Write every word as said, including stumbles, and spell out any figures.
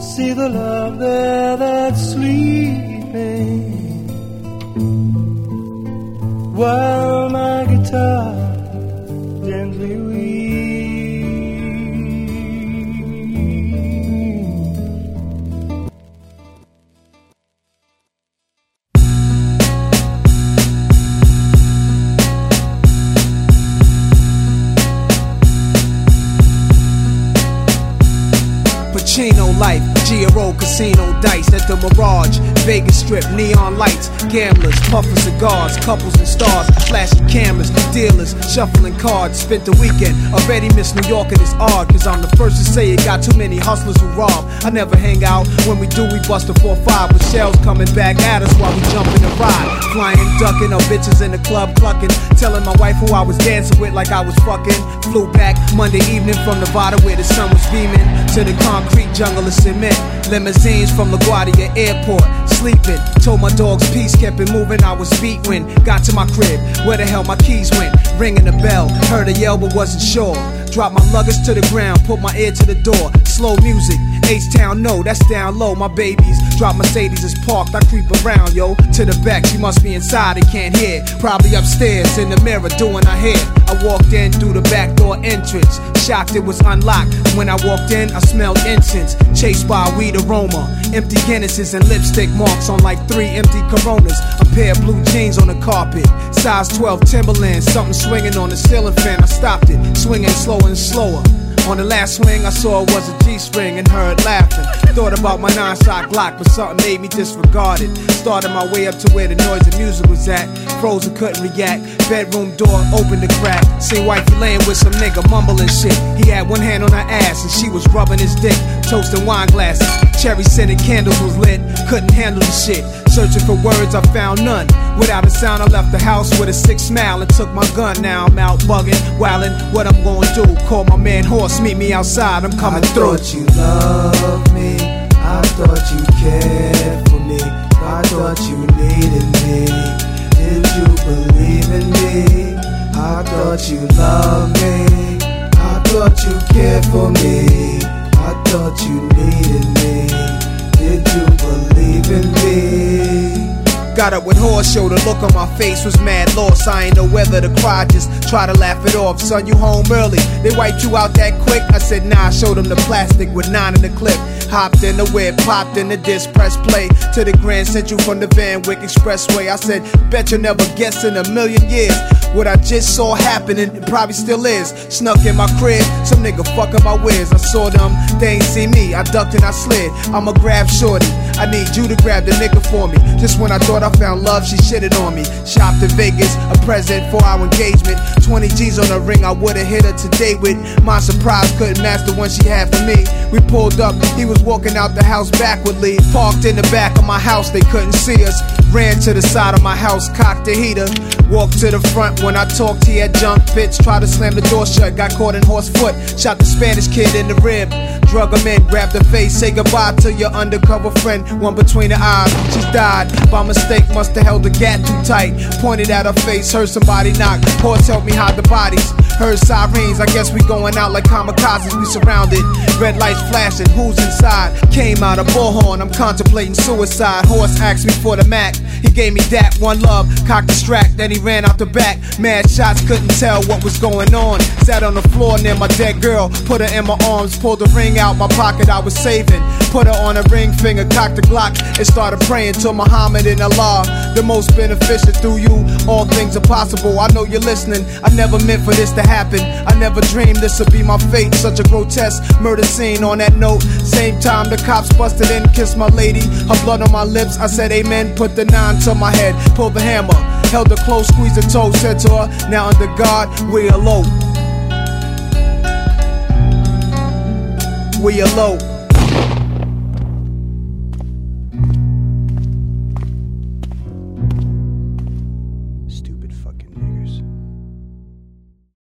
see the love there that's sleeping, while my guitar gently weeps. Pacino life, G R O casino dice at the Mirage, Vegas Strip, neon lights, gamblers, puffing cigars, couples and stars, flashing cameras, dealers, shuffling cards. Spent the weekend, already miss New York and it's odd, cause I'm the first to say it got too many hustlers who rob. I never hang out, when we do we bust a four five with shells coming back at us while we jumping and ride. Flying, ducking, or bitches in the club clucking, telling my wife who I was dancing with like I was fucking. Flew back Monday evening from Nevada where the sun was beaming, to the concrete jungle of cement. Limousines from LaGuardia Airport, sleeping. Told my dogs peace, kept it moving. I was beat when got to my crib. Where the hell my keys went? Ringing the bell, heard a yell but wasn't sure. Dropped my luggage to the ground, put my ear to the door. Slow music, H-Town, no, that's down low. My babies, drop Mercedes is parked. I creep around, yo, to the back. She must be inside and can't hear. Probably upstairs in the mirror doing her hair. I walked in through the back door entrance, shocked it was unlocked. When I walked in, I smelled incense, chased by a weed aroma. Empty Guinnesses and lipstick marks on like three empty Coronas. A pair of blue jeans on the carpet, size twelve Timberlands, something swinging on the ceiling fan. I stopped it, swinging slower and slower. On the last swing, I saw it was a G-string and heard laughing. Thought about my nine-shot Glock, but something made me disregard it. Started my way up to where the noise and music was at. Frozen, couldn't react. Bedroom door opened the crack. Seen wifey laying with some nigga mumbling shit. He had one hand on her ass and she was rubbing his dick. Toasting wine glasses, cherry scented candles was lit. Couldn't handle the shit. Searching for words, I found none. Without a sound, I left the house with a sick smile and took my gun. Now I'm out bugging, wildin'. What I'm gonna do? Call my man Horse, meet me outside. I'm coming I through. I thought you loved me. I thought you cared for me. I thought you needed me. Did you believe in me? I thought you loved me. I thought you cared for me. I thought you needed me. Did you believe in me? Got up with Horse show, the look on my face was mad loss. I ain't know whether to cry, just try to laugh it off. Son, you home early, they wiped you out that quick? I said nah, I showed them the plastic with nine in the clip. Hopped in the whip, popped in the disc, press play to the Grand Central from the Van Wyck Expressway. I said, bet you'll never guess in a million years what I just saw happening, it probably still is. Snuck in my crib, some nigga fucking my whiz. I saw them, they ain't see me, I ducked and I slid. I'ma grab shorty, I need you to grab the nigga for me. Just when I thought I found love, she shitted on me. Shopped in Vegas, a present for our engagement. Twenty G's on the ring, I would've hit her today with. My surprise couldn't match the one she had for me. We pulled up, he was walking out the house backwardly. Parked in the back of my house, they couldn't see us. Ran to the side of my house, cocked the heater. Walked to the front, when I talked he had junk fits. Tried to slam the door shut, got caught in horse foot. Shot the Spanish kid in the rib. Drug him in, grabbed the face, say goodbye to your undercover friend. One between the eyes, she's died. By mistake, must've held the gat too tight. Pointed at her face, heard somebody knock. Horse helped me hide the bodies. Heard sirens, I guess we going out like kamikazes. We surrounded, red lights flashing, who's inside? Came out a bullhorn, I'm contemplating suicide. Horse asked me for the Mac, he gave me that, one love, cocked the strap, then he ran out the back. Mad shots, couldn't tell what was going on. Sat on the floor near my dead girl, put her in my arms, pulled the ring out my pocket I was saving. Put her on a ring finger, cocked the Glock, and started praying to Muhammad and Allah. The most beneficial through you, all things are possible. I know you're listening, I never meant for this to happen. I never dreamed this would be my fate. Such a grotesque murder scene. On that note, same time the cops busted in, kissed my lady, her blood on my lips. I said amen, put the nine to my head, pulled the hammer, held her close, squeezed her toe, said to her, now under God, we elope. We elope. Stupid fucking niggers.